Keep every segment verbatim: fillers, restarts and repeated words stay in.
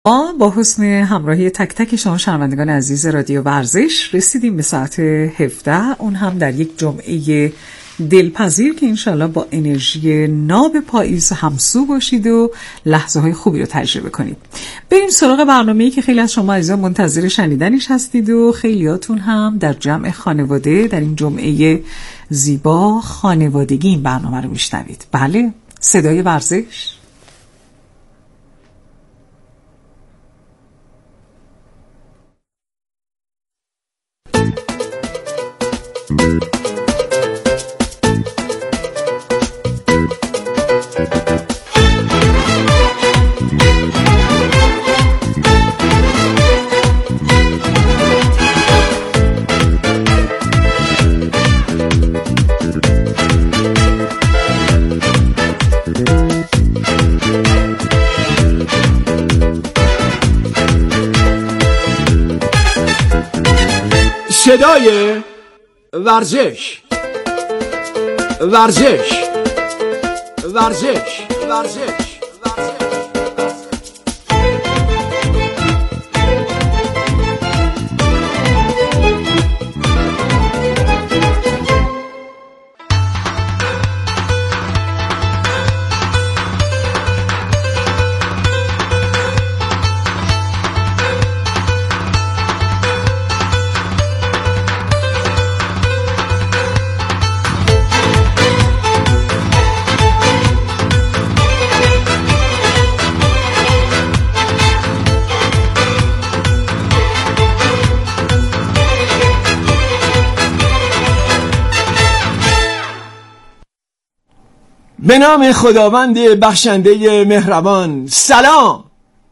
ما با حسن همراهی تک تک شما شنوندگان عزیز رادیو ورزش رسیدیم به ساعت هفده، اون هم در یک جمعه دلپذیر که انشالله با انرژی ناب پاییز همسو باشید و لحظه های خوبی رو تجربه کنید. بریم سراغ برنامه‌ای که خیلی از شما عزیزان منتظر شنیدنش هستید و خیلیاتون هم در جمع خانواده در این جمعه زیبا خانوادگی این برنامه رو میشنوید. بله، صدای ورزش. صدای ورزش ورزش ورزش ورزش به نام خداوند بخشنده مهربان. سلام.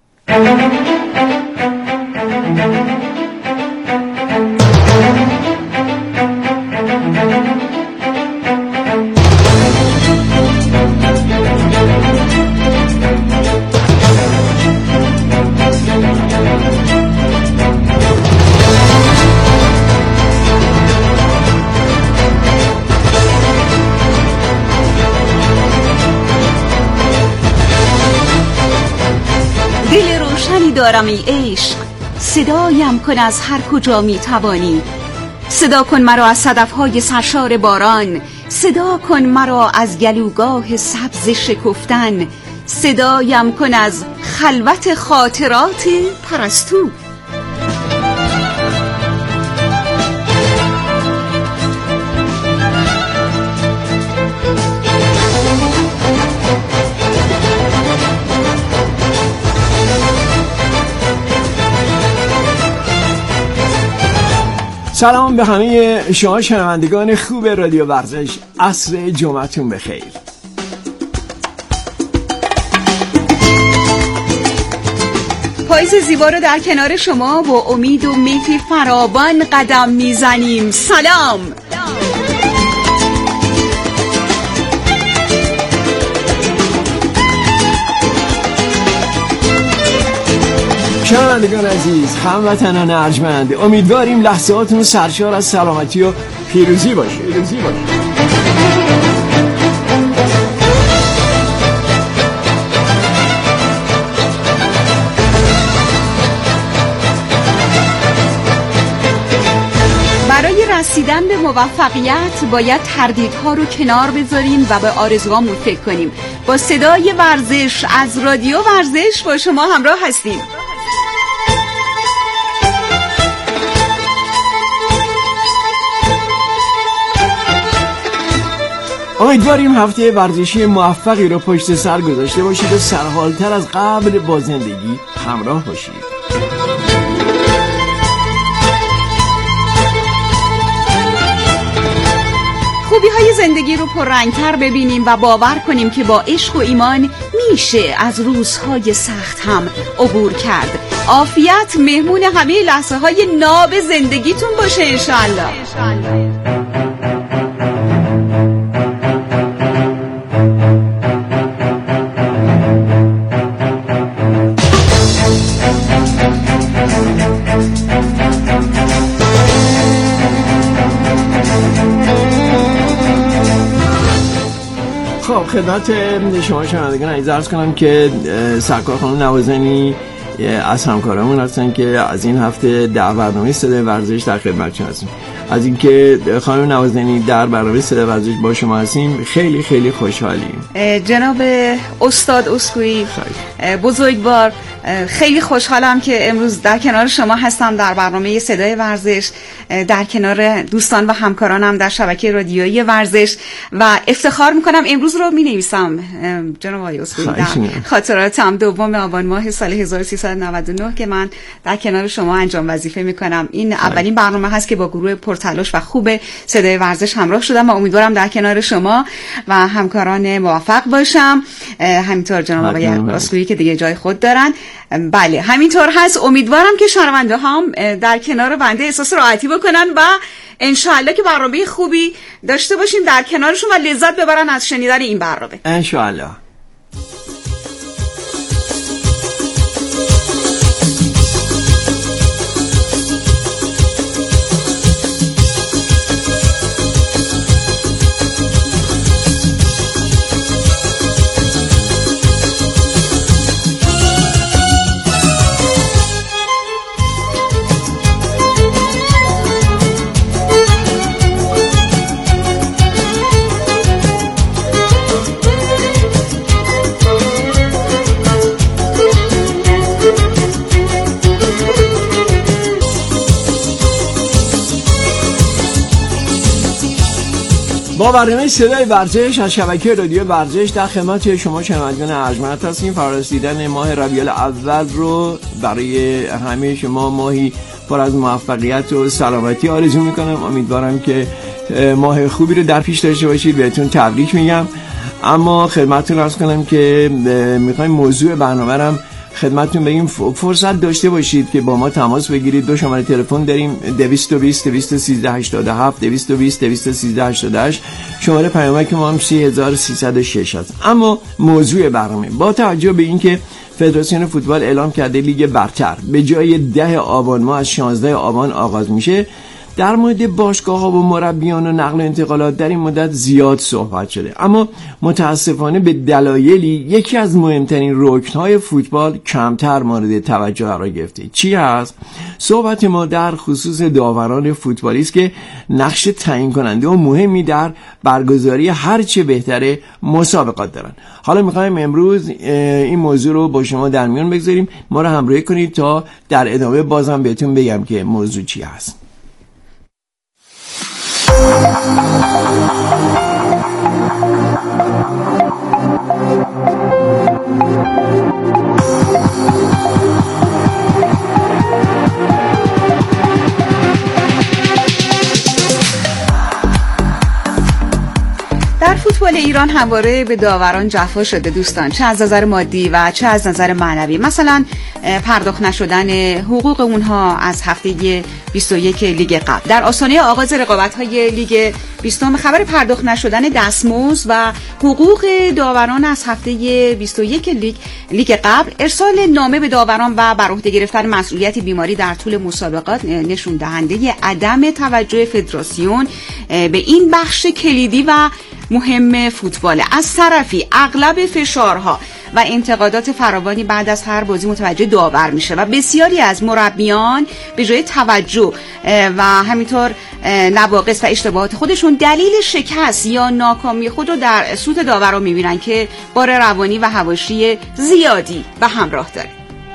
دارم ای عشق، صدایم کن از هر کجا می توانی. صدا کن مرا از صدفهای سرشار باران، صدا کن مرا از گلوگاه سبز شکفتن، صدایم کن از خلوت خاطرات پرستو. سلام به همه شما شنوندگان خوب رادیو ورزش، عصر جمعتون بخیر. پاییز زیبا رو در کنار شما با امید و میل فراوان قدم میزنیم. سلام. شنوندگان عزیز، هموطنان ارجمند، امیدواریم لحظاتون سرشار از سلامتی و پیروزی باشه. پیروزی باشه. برای رسیدن به موفقیت باید تردیدها رو کنار بذاریم و به آرزوهامون فکر کنیم. با صدای ورزش از رادیو ورزش با شما همراه هستیم. امیدواریم هفته ورزشی موفقی رو پشت سر گذاشته باشید و سرحالتر از قبل با زندگی همراه باشید. خوبی های زندگی رو پررنگتر ببینیم و باور کنیم که با عشق و ایمان میشه از روزهای سخت هم عبور کرد. عافیت مهمون همه لحظه های ناب زندگیتون باشه انشالله. خب خدمت شما شنوندگان عزیز عرض کنم که سرکار خانم نوازنی از همکارامون هستن که از این هفته در برنامه صدای ورزش در خدمتشون هستیم. از اینکه خانم نوازنی در برنامه صدای ورزش با شما هستیم خیلی خیلی خوشحالیم. جناب استاد اسکوئی بزرگوار، خیلی خوشحالم که امروز در کنار شما هستم در برنامه صدای ورزش، در کنار دوستان و همکارانم در شبکه رادیویی ورزش و افتخار میکنم امروز رو مینویسم جناب آقای اسکوئی در خاطراتم دوم آبان ماه سال هزار و سیصد و نود و نه که من در کنار شما انجام وظیفه میکنم. این اولین برنامه هست که با گروه پرتلاش و خوب صدای ورزش همراه شدم و امیدوارم در کنار شما و همکاران موفق باشم، همینطور جناب آقای اسکوئی که دیگه جای خود دارن. بله همینطور هست. امیدوارم که شنونده هم در کنار بنده احساس راحتی بکنن و انشاءالله که برنامه خوبی داشته باشیم در کنارشون و لذت ببرن از شنیدن این برنامه انشاءالله. با برنامه صدای ورزش از شبکه رادیو ورزش در خدمت شما شنوندگان ارجمند هستیم. فرارسیدن ماه ربیع الاول رو برای همه شما ماهی پر از موفقیت و سلامتی آرزو میکنم. امیدوارم که ماه خوبی رو در پیش داشته باشید. بهتون تبریک میگم. اما خدمتتون عرض کنم که میخوایم موضوع برنامه رو خدمتتون بگیم فرصت داشته باشید که با ما تماس بگیرید. دو شماره تلفن داریم: دویست و بیست دویست و سیزده هشتاد و هفت دویست و بیست دویست و سیزده هشتاد و هشت. شماره پیامک ما هم سی هزار و سیصد و شش هست. اما موضوع برنامه با توجه به اینکه فدراسیون فوتبال اعلام کرده لیگ برتر به جای ده آبان ماه از شانزده آبان آغاز میشه، در مورد باشگاه‌ها و مربیان و نقل و انتقالات در این مدت زیاد صحبت شده. اما متاسفانه به دلایلی یکی از مهمترین رکن‌های فوتبال کمتر مورد توجه قرار گرفته. چی هست؟ صحبت ما در خصوص داوران فوتبالی است که نقش تعیین کننده و مهمی در برگزاری هرچه بهتره مسابقات دارن. حالا می‌خوایم امروز این موضوع رو با شما در میان بگذاریم. ما رو همراهی کنید تا در ادامه بازم بهتون بگم که موضوع چی هست. در فوتبال ایران همواره به داوران جفا شده دوستان، چه از نظر مادی و چه از نظر معنوی. مثلا پرداخت نشدن حقوق اونها از هفته بیست و یک لیگ قبل. در آستانه آغاز رقابت‌های لیگ بیستم خبر پرداخت نشدن دستمزد و حقوق داوران از هفته بیست و یک لیگ لیگ قبل، ارسال نامه به داوران و بر عهده گرفتن مسئولیت بیماری در طول مسابقات نشون دهنده عدم توجه فدراسیون به این بخش کلیدی و مهم فوتبال. از طرفی اغلب فشارها و انتقادات فراوانی بعد از هر بازی متوجه داور میشه و بسیاری از مربیان به جای توجه و همینطور نواقص و اشتباهات خودشون دلیل شکست یا ناکامی خود رو در سوت داوران میبینن که بار روانی و حواشی زیادی به همراه داره.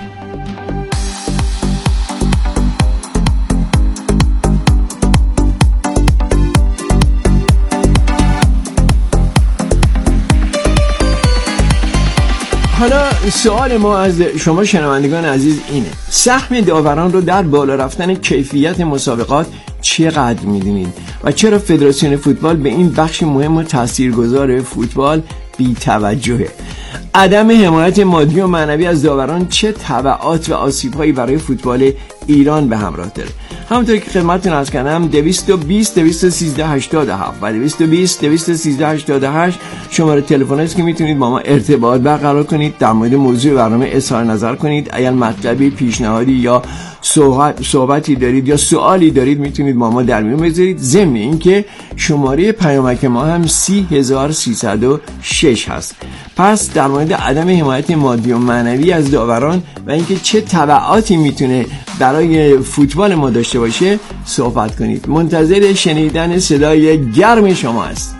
حالا سوال ما از شما شنوندگان عزیز اینه: سهم داوران رو در بالا رفتن کیفیت مسابقات چقدر میدونید و چرا فدراسیون فوتبال به این بخش مهم و تاثیرگذار فوتبال بی توجهه؟ عدم حمایت مادی و معنوی از داوران چه تبعات و آسیب‌هایی برای فوتبال ایران به همراه داره؟ همونطور که خدمتتون عرض کردم دویست و بیست دویست و سیزده هشتاد و هفت و دویست و بیست دویست و سیزده هشتاد و هشت شماره تلفن است که میتونید با ما ارتباط برقرار کنید، در مورد موضوع برنامه اظهار نظر کنید. اگر مطلبی، پیشنهادی یا صحبت صحبتی دارید یا سوالی دارید میتونید با ما در میون بذارید. ضمن اینکه شماره پیامک ما هم سی هزار و سیصد و شش شش هست. پس در مورد عدم حمایت مادی و معنوی از داوران و اینکه چه تبعاتی میتونه برای فوتبال ما داشته باشه صحبت کنید. منتظر شنیدن صدای گرم شما است.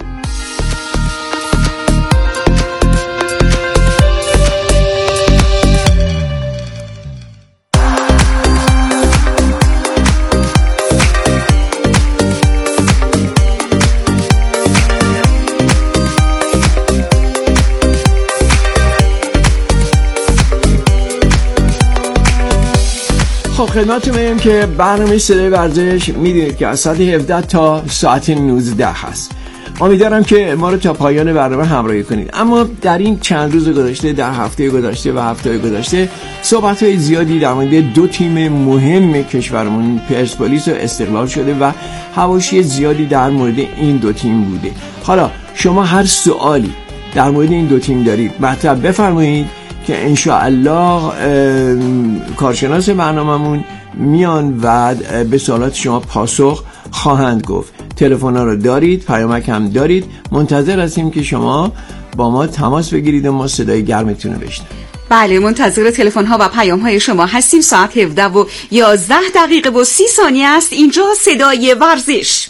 خب خدمتتون میگم که برنامه صدای ورزش میدونید که از ساعت هفده تا ساعت نوزده هست. امیدوارم که ما رو تا پایان برنامه همراهی کنید. اما در این چند روز گذشته، در هفته گذشته و هفته گذشته صحبت‌های زیادی در مورد دو تیم مهم کشورمون پرسپولیس و استقلال شده و حواشی زیادی در مورد این دو تیم بوده. حالا شما هر سوالی در مورد این دو تیم دارید مطلب بفرمایید که انشاءالله کارشناس برنامه‌مون میان و به سوالات شما پاسخ خواهند گفت. تلفن‌ها رو دارید، پیامک هم دارید. منتظر هستیم که شما با ما تماس بگیرید و ما صدای گرمتون رو بشنویم. بله، منتظر تلفن‌ها و پیام‌های شما هستیم. ساعت هفده و یازده دقیقه و سی ثانیه است. اینجا صدای ورزش.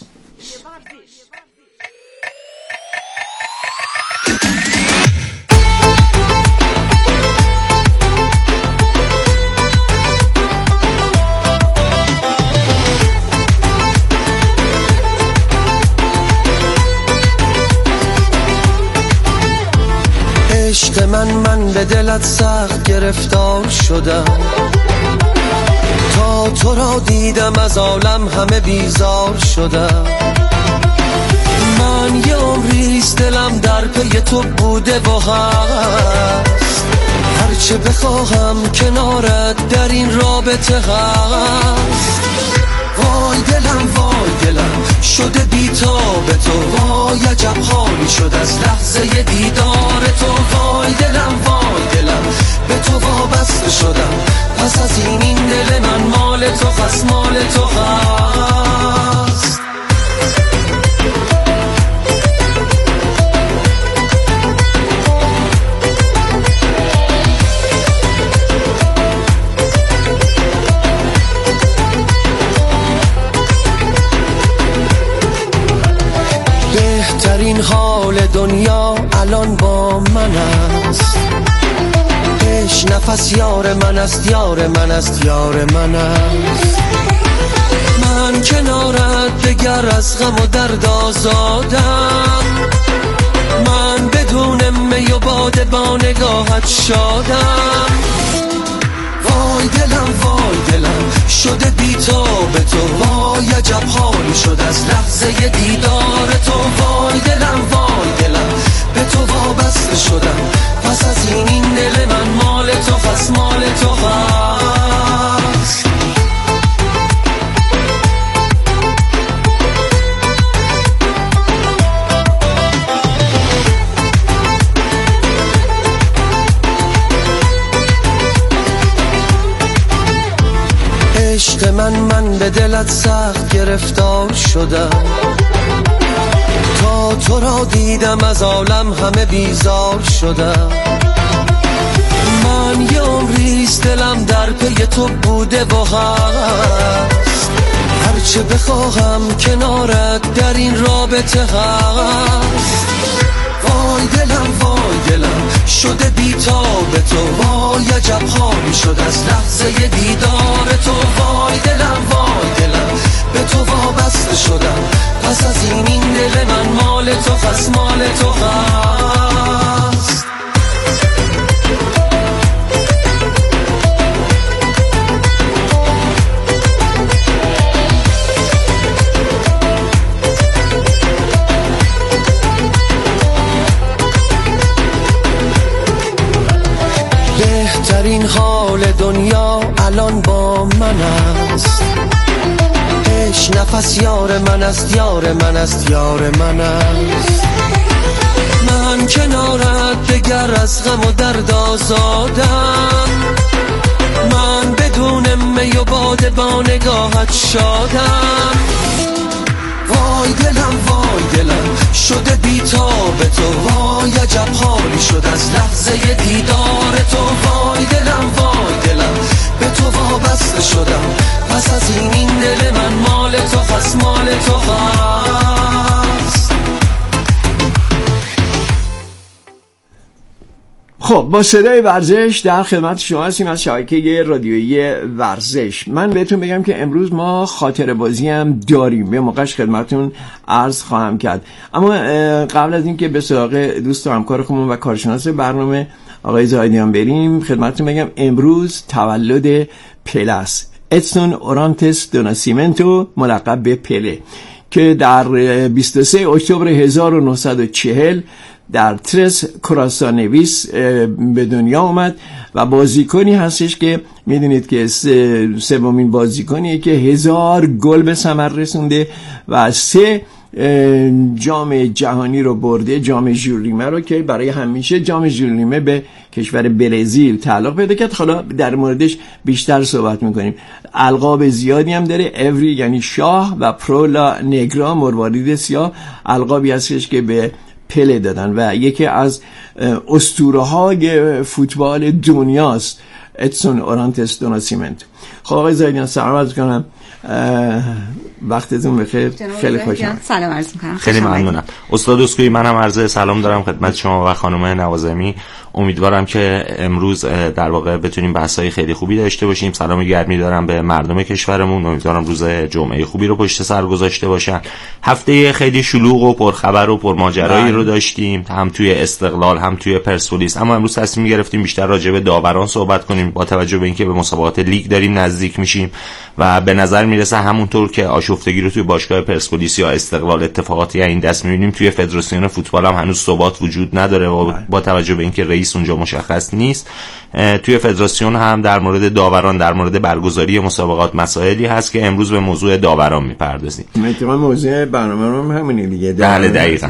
عشق من من به دلت سخت گرفتار شدم، تا تو را دیدم از عالم همه بیزار شدم. من یه عمریست دلم در پی تو بوده و هست، هرچه بخواهم کنارت در این رابطه هست. وای دلم وای دلم شده بی‌تاب تو، وای عجب حالی شد از لحظه دیدار تو. وای دلم وای دلم به تو وابسته شدم، پس از این این دل من مال تو پس مال تو هست. بهترین حال دنیا الان با من است، عشق نفس یار من است، یار من است، یار من است. من کنارت دگر از غم و درد آزادم، من بدون می و باده با نگاهت شادم. وای دلم وای دلم شده بی‌تاب تو، وای عجب حالی شد از لحظه دیدار تو. وای دلم وای دلم به تو وابسته شدم، پس از این این دل من مال تو پس مال تو هست. عشق من من به دلت سخت گرفتار شدم، تا تو را دیدم از عالم همه بیزار شدم. من یه عمریست دلم در پی تو بوده و هست، هرچه بخواهم کنارت در این رابطه هست. وای دلم وای دلم شده بی‌تاب تو، وای عجب حالی شد از لحظه دیدار تو. وای دلم وای دلم به تو وابسته شدم، پس از این این دل من مال تو پس مال تو هست. بهترین حال دنیا الان با من است، عشق نفس یار من است، یار من است، یار من است. من کنارت دگر از غم و درد آزادم، من بدون می و باده با نگاهت شادم. وای دلم وای دلم شده بیتاب تو، وای عجب حالی شد از لحظه دیدار تو. وای دلم وای دلم به تو وابسته شدم، پس از این این دل من مال تو خواست، مال تو خواست. خب با صدای ورزش در خدمت شما هستیم از شبکه رادیویی ورزش. من بهتون بگم که امروز ما خاطره بازی هم داریم، به موقعش خدمتون عرض خواهم کرد. اما قبل از اینکه به سراغ دوست و همکار خودمون و کارشناس برنامه آقای زاهدیان بریم، خدمتتون بگم امروز تولد پله است. ادسون اورانتس دو ناسیمنتو، ملقب به پله، که در بیست و سوم اکتبر هزار و نهصد و چهل در ترس کراسانویس به دنیا اومد و بازیکنی هستش که میدونید که سومین بازیکنیه که هزار گل به ثمر رسونده و سه جام جهانی رو برده، جام ژول ریمه رو، که برای همیشه جام ژول ریمه به کشور برزیل تعلق پیدا کرد. حالا در موردش بیشتر صحبت میکنیم. القاب زیادی هم داره، اوری یعنی شاه و پرولا نگرا، مروارید سیاه، القابی هستش که به پله دادن و یکی از اسطوره‌های فوتبال دنیاست ادسون اورانتس دو ناسیمنتو. خب آقای زاهدیان سلام عرض کنم، وقتتون بخیر. خیلی خوشحالم. سلام عرض می‌کنم. خیلی ممنونم استاد اسکوئی. من هم عرض سلام دارم خدمت شما و خانم نوازمی. امیدوارم که امروز در واقع بتونیم بحث‌های خیلی خوبی داشته باشیم. سلام گرمی دارم به مردم کشورمون. امیدوارم روز جمعه خوبی رو پشت سر گذاشته باشن. هفته خیلی شلوغ و پرخبر و پرماجرایی رو داشتیم، هم توی استقلال هم توی پرسپولیس. اما امروز تصمیم گرفتیم بیشتر راجع به داوران صحبت کنیم، با توجه به اینکه به مسابقات لیگ داریم نزدیک میشیم و به نظر میرسه همونطور که آشفتگی رو توی باشگاه پرسپولیس یا استقلال اتفاقاتی این دست میبینیم، توی فدراسیون فوتبال هم هنوز ثبات وجود نداره و با توجه به اینکه رئیس اونجا مشخص نیست، توی فدراسیون هم در مورد داوران، در مورد برگزاری مسابقات مسائلی هست که امروز به موضوع داوران میپردازیم. مثلا موضوع برنامه رو همینه دیگه. بله دقیقاً.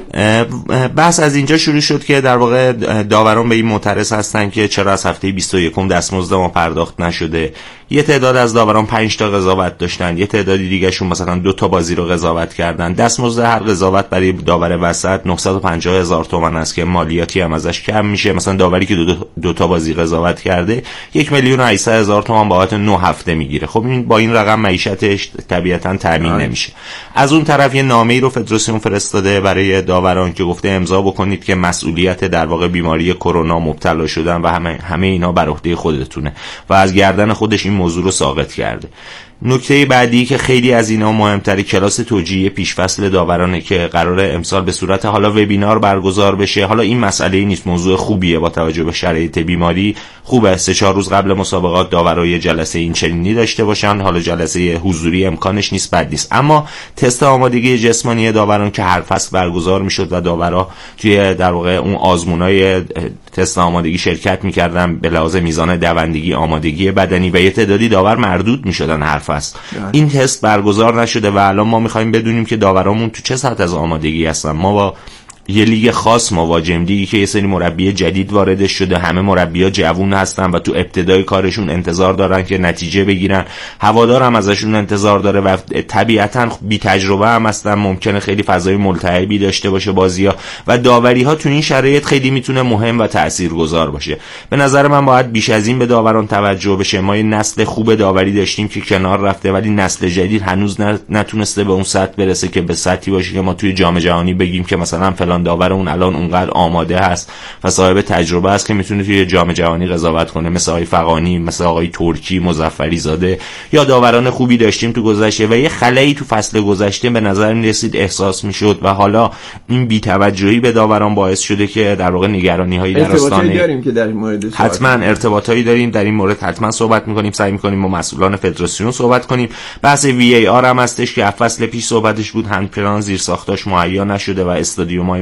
بحث از اینجا شروع شد که در واقع داوران به این معترض هستن که چرا از هفته بیست و یکم دستمزد ما پرداخت نشده. یه تعداد از داوران پنج تا قضاوت داشتن، یه تعدادی دیگه شون مثلا دو تا بازی رو قضاوت کردن. دستمزد هر قضاوت برای داور وسط نهصد و پنجاه هزار تومان است که مالیاتی هم ازش کم میشه. مثلا داوری که دو, دو, دو تا بازی قضاوت کرده یک میلیون و هشتصد هزار تومان بابت نه هفته میگیره. خب این با این رقم معیشتش طبیعتا تامین نمیشه. از اون طرف یه نامه‌ای رو فدراسیون فرستاده برای داوران که گفته امضا بکنید که مسئولیت در واقع بیماری کرونا مبتلا شدن و همه همه اینا بر عهده خودتونه و از گردن خودش این موضوع رو ساقط کرده. نکته بعدی که خیلی از اینا مهمتری، کلاس توجیه پیشفصل داورانه که قراره امسال به صورت حالا وبینار برگزار بشه. حالا این مسئله نیست، موضوع خوبیه با توجه به شرایط بیماری. خوبه سه چهار روز قبل مسابقات داورای جلسه این چنینی داشته باشن. حالا جلسه حضوری امکانش نیست، بد نیست. اما تست آمادگی جسمانی داوران که هر فصل برگزار میشد و داورا توی در واقع اون آزمونای تست آمادگی شرکت میکردن به لحاظ میزان دوندگی، آمادگی بدنی و یه تعدادی داور مردود میشدن هر فصل. این تست برگزار نشده و الان ما میخوایم بدونیم که داورامون تو چه سطح از آمادگی هستن. ما با یه لیگ خاص مواجهیم، لیگی که یه سری مربی جدید واردش شده، همه مربی‌ها جوون هستن و تو ابتدای کارشون انتظار دارن که نتیجه بگیرن، هوادار هم ازشون انتظار داره و طبیعتاً بی تجربه هم هستن، ممکنه خیلی فضای ملتهبی داشته باشه بازی‌ها و داوری‌ها تو این شرایط خیلی میتونه مهم و تاثیرگذار باشه. به نظر من باید بیش از این به داوران توجه بشه. ما یه نسل خوب داوری داشتیم که کنار رفته ولی نسل جدید هنوز نتونسته به اون سطح برسه که به سطحی باشه که ما توی جام جهانی بگیم که مثلا فلان داور اون الان اونقدر آماده هست و صاحب تجربه است که میتونه توی جام جهانی قضاوت کنه، مثل آقای فغانی، مثل آقای ترکی، مظفری زاده یا داوران خوبی داشتیم تو گذشته و یه خلایی تو فصل گذشته به نظر میرسید احساس میشد و حالا این بی‌توجهی به داوران باعث شده که در واقع نگرانی‌هایی در آستانه داریم که در این مورد حتما ارتباطایی داریم در این مورد، حتما صحبت می‌کنیم، سعی می‌کنیم با مسئولان فدراسیون صحبت کنیم. بحث وی ای آر هم هستش که فصل پیش صحبتش بود، هند پلان زیر ساختاش مهیا نشده و استادیوم‌های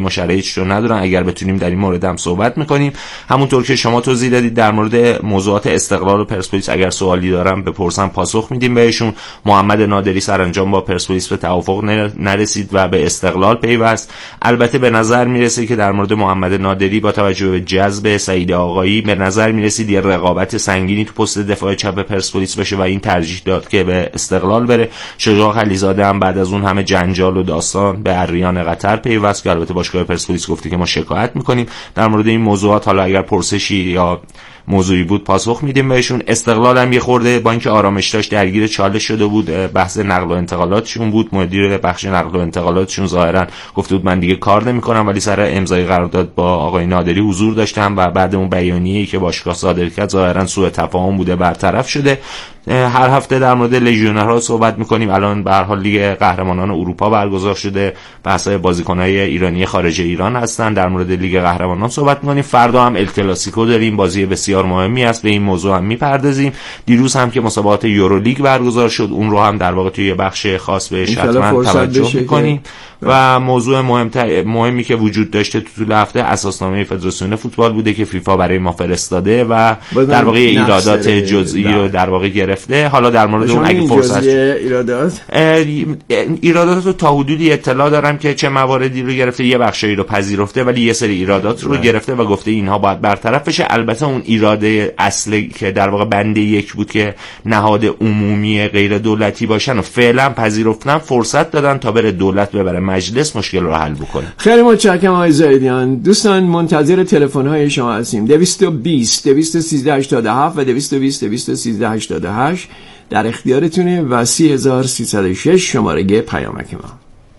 ما شرایطش رو ندارن. اگر بتونیم در این مورد هم صحبت میکنیم. همونطور که شما توضیح دادید در مورد موضوعات استقلال و پرسپولیس اگر سوالی دارم بپرسم پاسخ میدیم بهشون. محمد نادری سرانجام با پرسپولیس به توافق نرسید و به استقلال پیوست. البته به نظر میرسه که در مورد محمد نادری با توجه به جذب سعید آقایی به نظر میرسید یه رقابت سنگینی تو پست دفاع چپ پرسپولیس بشه و این ترجیح داد که به استقلال بره. شجاع خلیزاده هم بعد از اون همه جنجال و داستان به اریان قطر پیوست که البته باشگاه پرسپولیس گفته که ما شکایت میکنیم. در مورد این موضوعات حالا اگر پرسشی یا موضوعی بود پاسخ میدیم بهشون. استقلال هم یه خورده با اینکه آرامش داشت درگیر چالش شده بود، بحث نقل و انتقالاتشون بود. مدیر بخش نقل و انتقالاتشون ظاهرا گفته بود من دیگه کار نمیکنم، ولی سر امضای قرارداد با آقای نادری حضور داشتم و بعد اون بیانیه‌ای که باشگاه صادر کرد ظاهرا سوء تفاهم بوده برطرف شده. هر هفته در مورد لژیونرها صحبت میکنیم. الان به هر حال لیگ قهرمانان اروپا برگزار شده، بحث‌های بازیکن‌های ایرانی خارج ایران هستن. در مورد لیگ قهرمانان صحبت میکنیم. فردا هم ال کلاسیکو داریم، بازی بسیار مهمی است، به این موضوع هم میپردازیم. دیروز هم که مسابقات یورولیگ برگزار شد اون رو هم در واقع توی بخش خاص بهش حتما توجه میکنیم. و موضوع مهمتر مهمی که وجود داشته تو طول هفته اساسنامه فدراسیون فوتبال بوده که فیفا برای ما فرستاده و در واقع ایرادات جزئی رو در واقع گرفته. حالا در مورد اون اگه فرصت ایرادات ایرادات رو تا حدودی اطلاع دارم که چه مواردی رو گرفته، یه بخشی رو پذیرفته ولی یه سری ایرادات رو گرفته و گفته اینها باید برطرف بشه. البته اون ایراده اصلی که در واقع بنده یک بود که نهاد عمومی غیر دولتی باشن و فعلا پذیرفتن، فرصت دادن تا بره دولت ببره مجلس مشکل رو حل بکنه. خیلی متشکرم آقای زاهدیان. دوستان منتظر تلفن های شما هستیم. دویست و بیست دویست و سیزده هشتاد و هفت و دویست و بیست دویست و سیزده هشتاد و هشت در اختیارتونه و سی هزار سیصد و شش شماره پیامک ما.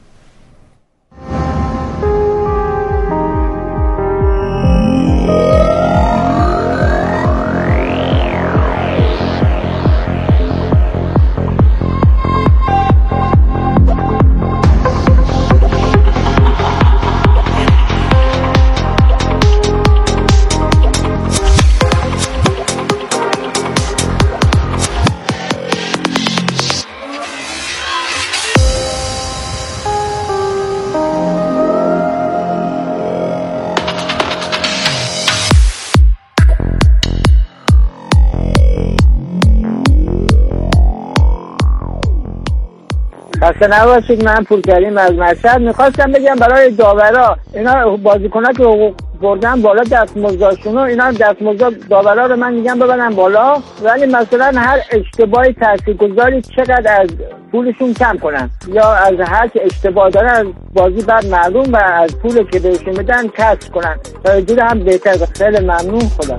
خسته نباشید. من پورکریم از مشهد. میخواستم بگم برای داورا، اینا بازیکن‌ها که حقوق بردن بالا دستمزدشون، اینا دستمزد داورا رو من میگم ببرن بالا، ولی مثلا هر اشتباهی تاثیرگذاری چقدر از پولشون کم کنن، یا از هر که اشتباه داره از بازی بعد معلوم و از پول که بهشون میدن کسب کنن تا اینجوری هم بهتر. خیلی ممنون. خدا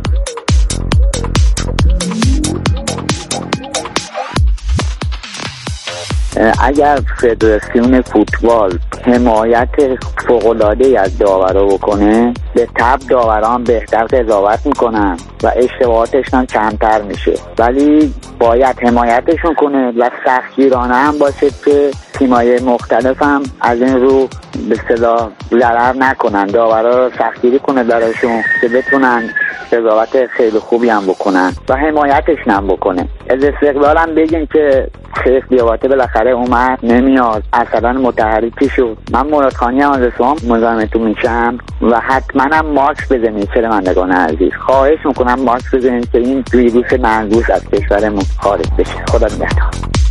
اگر فدراسیون فوتبال حمایت فوق‌العاده‌ای از داورا بکنه، به تبع داوران بهتر قضاوت میکنن و اشتباهاتشون هم کمتر میشه، ولی باید حمایتشون کنه و سختگیرانه هم باشه که تیم‌های مختلف هم از این رو به اصطلاح ضرر نکنن، داورا رو سختگیری کنه براشون که بتونن قضاوت خیلی خوبی هم بکنن و حمایتشون هم بکنه. از استقلال هم بگیم که شیخ دیاباته بالاخره اومد، نمیاد، اصلا متحرکی شد. من مراد خانی هم از اسوان مزاحمتون میشم و حتما هم مارکس بزنید شنوندگان عزیز، خواهش میکنم مارکس بزنید که این ویروس منقوص از کشورمون خارج بشه. خدا نگهدار.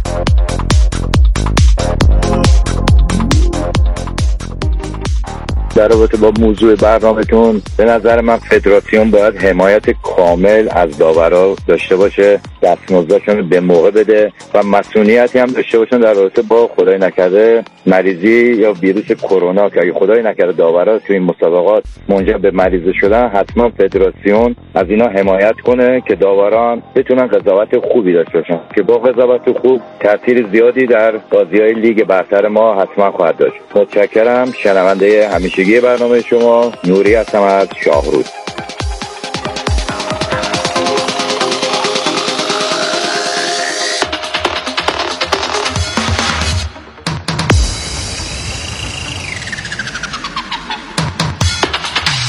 در رابطه با موضوع برنامه‌تون، به نظر من فدراسیون باید حمایت کامل از داورا داشته باشه، دستمزدشون به موقع بده و مسئولیتی هم داشته باشن در رابطه با خدای نکرده مریضی یا ویروس کرونا که اگه خدای نکرده داورا تو این مسابقات منجر به مریضی شدن، حتما فدراسیون از اینا حمایت کنه که داوران بتونن قضاوت خوبی داشته باشن که با قضاوت خوب تاثیر زیادی در بازی‌های لیگ برتر ما حتما خواهد داشت. متشکرم. شنونده همیشه برنامه شما نوری هستم از شاهرود.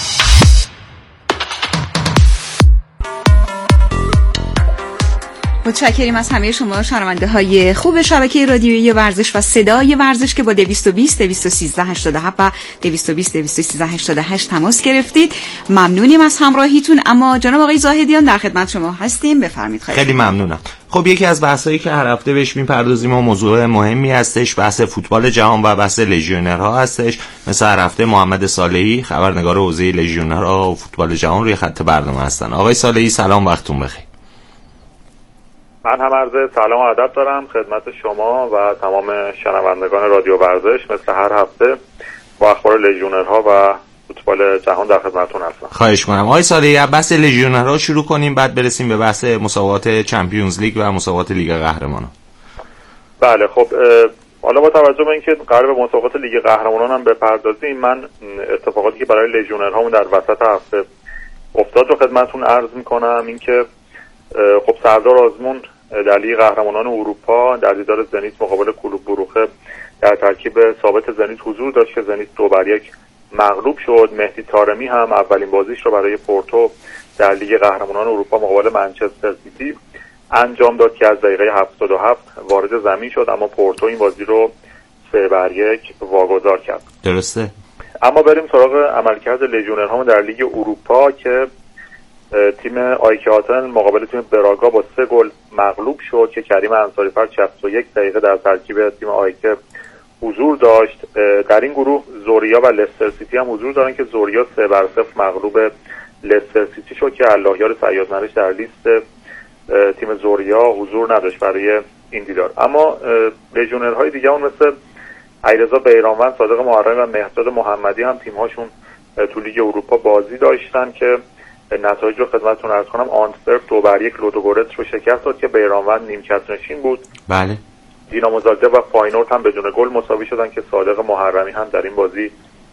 با متشکریم از همه شما شنونده های خوب شبکه رادیویی ورزش و صدای ورزش که با دویست و بیست دویست و سیزده هشتاد و هفت و دویست و بیست دویست و سیزده هشتاد و هشت تماس گرفتید. ممنونیم از همراهیتون. اما جناب آقای زاهدیان در خدمت شما هستیم، بفرمایید. خیلی ممنونم. خب یکی از بحثایی که هر هفته بهش میپردازیم و موضوع مهمی هستش، بحث فوتبال جهان و بحث لژیونرها هستش. مثل هر هفته محمد صالحی خبرنگار حوزه لژیونرها و فوتبال جهان روی خط برنامه هستن. آقای صالحی سلام، وقتتون بخیر. من هم عرض سلام و ادب دارم خدمت شما و تمام شنوندگان رادیو ورزش. مثل هر هفته با اخبار لژیونرها و فوتبال جهان در خدمتتون هستم. خواهش کنم. آقای صالحی از بحث لژیونرها شروع کنیم، بعد برسیم به بحث مسابقات چمپیونز لیگ و مسابقات لیگ قهرمانان. بله خب حالا با توجه به اینکه قرار به مسابقات لیگ قهرمانان هم بپردازیم، من اتفاقاتی که برای لژیونرها در وسط هفته افتاد رو خدمتتون عرض می‌کنم. اینکه خب سردار آزمون در لیگ قهرمانان اروپا در دیدار زنیت مقابل کلوب بروخه در ترکیب ثابت زنیت حضور داشت که زنیت دو بر یک مغلوب شد. مهدی طارمی هم اولین بازیش رو برای پورتو در لیگ قهرمانان اروپا مقابل منچستر سیتی انجام داد که از دقیقه هفتاد و هفت وارد زمین شد، اما پورتو این بازی رو سه بر یک واگذار کرد. درسته. اما بریم سراغ عملکرد لژیونرها در لیگ اروپا که تیم آیک آتن مقابل تیم براگا با سه گل مغلوب شد که کریم انصاری‌فر شصت و یک دقیقه در ترکیب تیم آیک حضور داشت. در این گروه زوریا و لستر سیتی هم حضور دارن که زوریا سه بر صفر مغلوب لستر سیتی شد که اللهیار صیادنرش در لیست تیم زوریا حضور نداشت برای این دیدار. اما لژیونرهای دیگه هم مثل علیرضا بیرانوند، صادق محرمی و مهداد محمدی هم تیم‌هاشون تو لیگ اروپا بازی داشتن که نتایج رو خدمتتون عرض کنم. آنتورپ دو بر یک لودوگورتس رو شکست داد که بیرانوند نیمکت نشین بود. بله. دینامو زاگرب و فاینورد هم بدون گل مساوی شدن که صادق محرمی هم در این بازی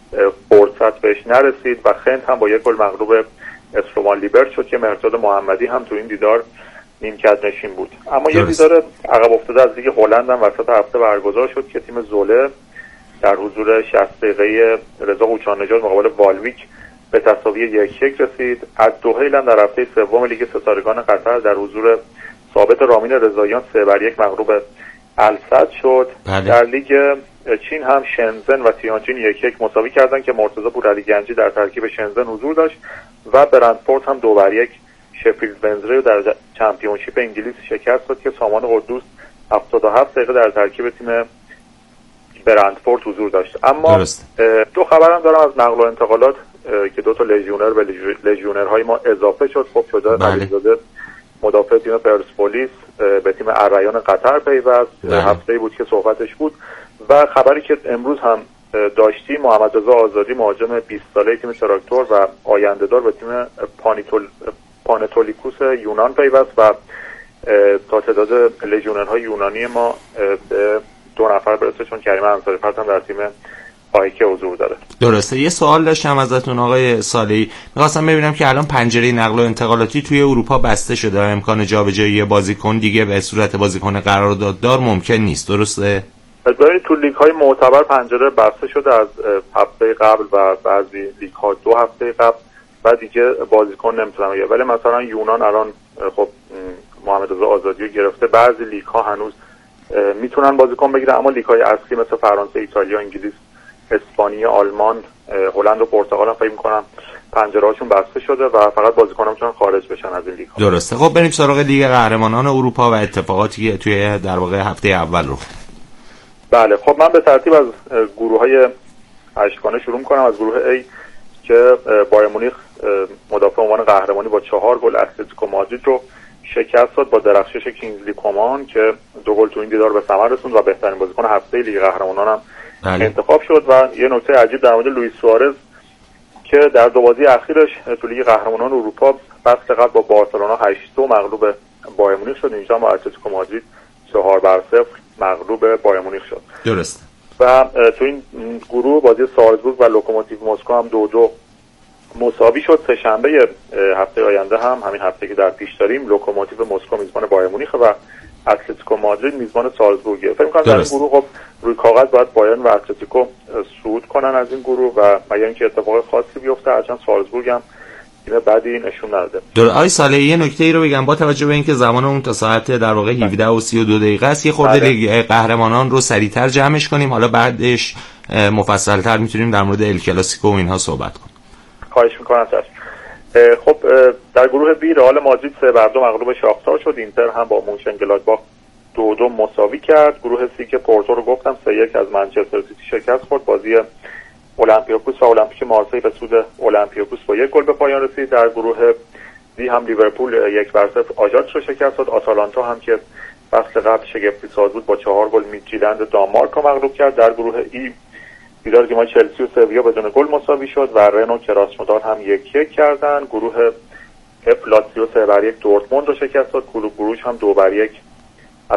فرصت بهش نرسید و خنت هم با یک گل مغلوب اسلومان لیبرت شد که مهرداد محمدی هم تو این دیدار نیمکت نشین بود. اما یه دیدار عقب افتاده از لیگ هلند هم وسط هفته برگزار شد که تیم زوله در حضور شصت دقیقه رضا قوچان نژاد مقابل والویک به تساوی یک یک رسید. از دوحیل هم در هفته سوم لیگ ستارگان قطر در حضور ثابت رامین رضاییان سه بر یک مغلوب السد شد. بله. در لیگ چین هم شنزن و تیانجین یک یک مساوی کردن که مرتضی پورعلی گنجی در ترکیب شنزن حضور داشت و برندفورد هم دو بر یک شفیلد ونزری رو در چمپیونشیپ انگلیس شکست داد که سامان قدوس هفتاد و هفت دقیقه در ترکیب تیم برندفورد حضور داشت. اما درست. دو خبرم دارم از نقل و انتقالات که دو تا لژیونر به لژیونرهای ما اضافه شد. خب شده علیزاده مدافع تیم پرسپولیس به تیم الریان قطر پیوست. هفته‌ای بود که صحبتش بود و خبری که امروز هم داشتیم، محمد رضا آزادی مهاجم بیست ساله تیم تراکتور و آینده‌دار به تیم پانیتول پانتولیکوس یونان پیوست و تا تعداد لژیونرهای یونانی ما به دو نفر برسه، چون کریم انصاری‌فر هم در تیم آیکه حضور داره. درسته. یه سوال داشتم ازتون آقای صالحی، می‌خواستم ببینم که الان پنجره نقل و انتقالاتی توی اروپا بسته شده، امکان جابجایی بازیکن دیگه به صورت بازیکن قرارداددار ممکن نیست، درسته؟ ببینید تو لیگ‌های معتبر پنجره بسته شده از هفته قبل و بعضی لیگ‌ها دو هفته قبل و دیگه بازیکن نمیتونن بگیرن، ولی مثلا یونان الان خب محمد رضا آزادی رو گرفته. بعضی لیگ‌ها هنوز میتونن بازیکن بگیرن، اما لیگ‌های اصلی مثل فرانسه، ایتالیا، انگلیس، اسپانیا، آلمان، هلند و پرتغال هم فکر می‌کنم پنجره‌هاشون بسته شده و فقط بازیکن‌ها میتونن خارج بشن از این لیگ‌ها. درسته. خب بریم سراغ لیگ قهرمانان اروپا و اتفاقاتی که توی در واقع هفته اول رخ داد. بله خب من به ترتیب از گروه‌های هشتگانه شروع می‌کنم. از گروه A که بایر مونیخ مدافع عنوان قهرمانی با چهار گل اتلتیکو مادرید رو شکست داد با درخشش کینگزلی کومان که دو گل تو این دیدار به ثمر رسوند و بهترین بازیکن هفته لیگ قهرمانان هم بله. انتخاب شد. و یه نکته عجیب در مورد لوئیس سوارز که در دو بازی اخیرش تو لیگ قهرمانان اروپا فصل قبل با بارسلونا هشت دو مغلوب بایر مونیخ شد، اینجا با اتلتیکو مادرید چهار بر صفر مغلوب بایر مونیخ شد. درست. و تو این گروه بازی سالزبورگ و لوکوموتیو مسکو هم دو دو مساوی شد. سه شنبه هفته آینده هم همین هفته که در پیش داریم لوکوموتیو مسکو میزبان بایر مونیخ و اتلتیکو مادرید میزبان سالزبورگ. فکر می‌کنم در این گروه خب روی کاغذ باید بایرن و اتلتیکو صعود کنن از این گروه و مگر اینکه اتفاق خاصی بیفته، هرچند سالزبورگ هم تیم بعدی نشون نداده. در آی صالحی یه نکته ای رو بگم، با توجه به اینکه زمان اون تا ساعت در واقع هفده و سی و دو دقیقه است، یه خورده بله. قهرمانان رو سریعتر جمعش کنیم، حالا بعدش مفصل‌تر میتونیم در مورد ال کلاسیکو و اینها صحبت کنیم. خواهش میکنم. خب در گروه بی رئال مادرید سه بر دو مغلوب شاختار شد. اینتر هم با مونشنگلادباخ دو دو مساوی کرد. گروه سی که پورتو رو گفتم سه یک از منچستر سیتی شکست خورد. بازی اولمپیاکوس و المپیک مارسی به سود اولمپیاکوس با یک گل به پایان رسید. در گروه دی هم لیورپول یک بر صفر آژاکس رو شکست داد. آتالانتا هم که فصل قبل شگفتی ساز بود با چهار گل میدجیلند دانمارک رو مغلوب کرد. در گروه ای دیدار که ما چلسی و سویا بدون گل مساوی شد و رنو کراسنودار هم یک یک کردن. گروه اف لاتزیو سه بر یک دورتموند رو شکست داد. کلوب بروژ هم دو بر یک